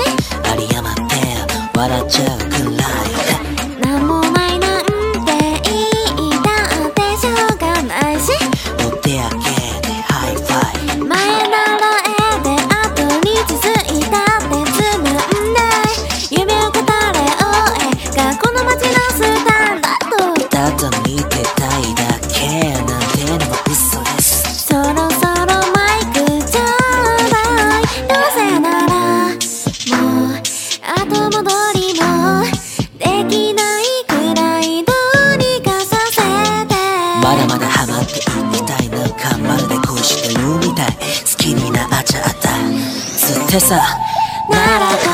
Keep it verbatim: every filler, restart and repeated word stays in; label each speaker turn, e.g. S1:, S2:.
S1: 有り余って笑っちゃうくらい
S2: なんもないなんて言いたってしょうがないし
S1: お手上げでハイファイ
S2: 前習えて後に続いたってつまんない夢を語れおえがこの街のスタンダード
S1: ただ見てたいだけなんてのも嘘です。
S2: そろそろマイクちょうだいどうせならもう後戻りもできないくらいどうにかさせて
S1: まだまだハマっていきたいなんかまるで恋してるみたい好きになっちゃったつってさ
S2: なら